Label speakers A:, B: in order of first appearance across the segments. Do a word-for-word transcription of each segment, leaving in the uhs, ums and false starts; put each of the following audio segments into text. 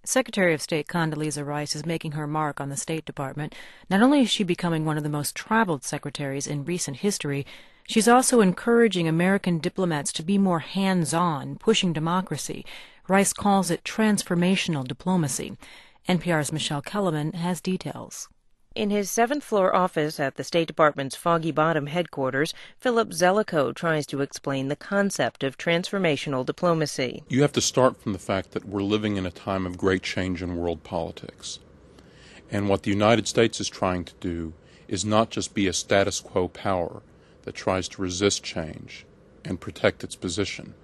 A: Secretary of State Condoleezza Rice is making her mark on the State Department. Not only is she becoming one of the most traveled secretaries in recent history, she's also encouraging American diplomats to be more hands-on, pushing democracy. Rice calls it transformational diplomacy. N P R's Michelle Kellerman has details.
B: In his seventh-floor office at the State Department's Foggy Bottom headquarters, Philip Zelikow tries to explain the concept of transformational diplomacy.
C: You have to start from the fact that we're living in a time of great change in world politics. And what the United States is trying to do is not just be a status quo power that tries to resist change and protect its position,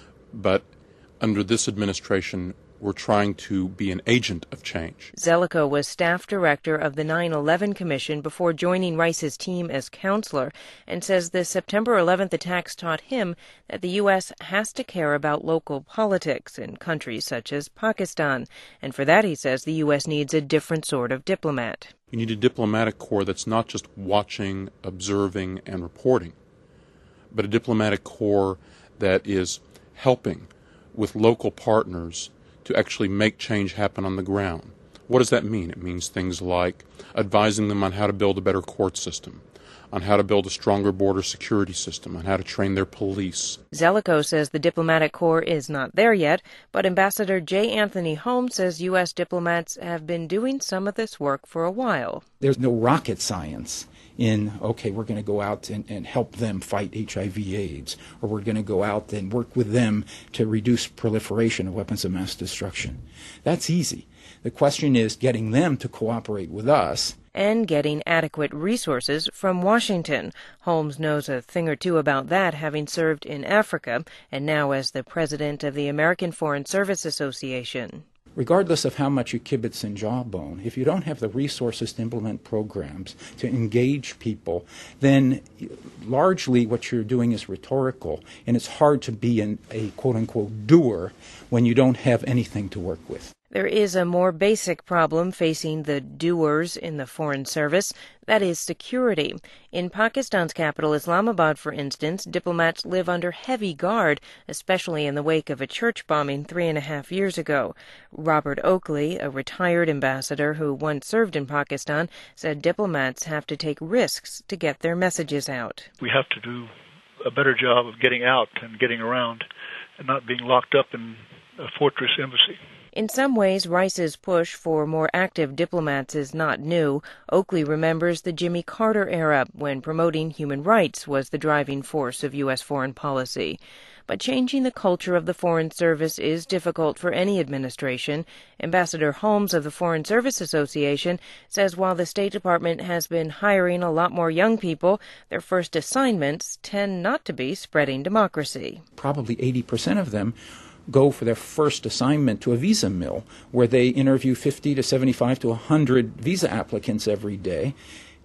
C: but under this administration, we're trying to be an agent of change.
B: Zelikow was staff director of the nine eleven Commission before joining Rice's team as counselor, and says the September eleventh attacks taught him that the U S has to care about local politics in countries such as Pakistan. And for that, he says, the U S needs a different sort of diplomat.
C: You need a diplomatic corps that's not just watching, observing, and reporting, but a diplomatic corps that is helping with local partners to actually make change happen on the ground. What does that mean? It means things like advising them on how to build a better court system, on how to build a stronger border security system, on how to train their police.
B: Zelikow says the diplomatic corps is not there yet, but Ambassador J. Anthony Holmes says U S diplomats have been doing some of this work for a while.
D: There's no rocket science in, okay, we're going to go out and, and help them fight H I V AIDS, or we're going to go out and work with them to reduce proliferation of weapons of mass destruction. That's easy. The question is getting them to cooperate with us.
B: And getting adequate resources from Washington. Holmes knows a thing or two about that, having served in Africa and now as the president of the American Foreign Service Association.
D: Regardless of how much you kibitz and jawbone, if you don't have the resources to implement programs, to engage people, then largely what you're doing is rhetorical, and it's hard to be an, a quote-unquote doer when you don't have anything to work with.
B: There is a more basic problem facing the doers in the Foreign Service. That is security. In Pakistan's capital, Islamabad, for instance, diplomats live under heavy guard, especially in the wake of a church bombing three and a half years ago. Robert Oakley, a retired ambassador who once served in Pakistan, said diplomats have to take risks to get their messages out.
E: We have to do a better job of getting out and getting around and not being locked up in a fortress embassy.
B: In some ways, Rice's push for more active diplomats is not new. Oakley remembers the Jimmy Carter era, when promoting human rights was the driving force of U S foreign policy. But changing the culture of the Foreign Service is difficult for any administration. Ambassador Holmes of the Foreign Service Association says while the State Department has been hiring a lot more young people, their first assignments tend not to be spreading democracy.
D: Probably eighty percent of them go for their first assignment to a visa mill, where they interview fifty to seventy-five to one hundred visa applicants every day,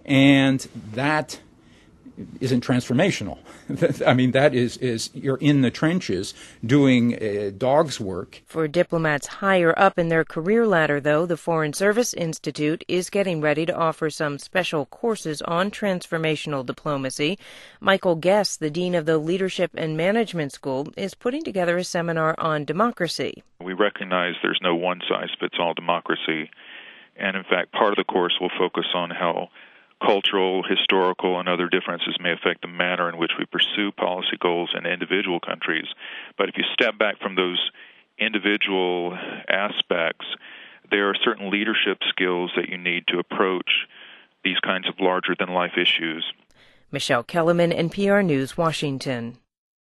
D: and that isn't transformational. I mean, that is, is you're in the trenches doing uh, dog's work.
B: For diplomats higher up in their career ladder, though, the Foreign Service Institute is getting ready to offer some special courses on transformational diplomacy. Michael Guest, the dean of the Leadership and Management School, is putting together a seminar on democracy.
F: We recognize there's no one-size-fits-all democracy, and in fact, part of the course will focus on how cultural, historical, and other differences may affect the manner in which we pursue policy goals in individual countries. But if you step back from those individual aspects, there are certain leadership skills that you need to approach these kinds of larger-than-life issues.
B: Michelle Kellerman, N P R News, Washington.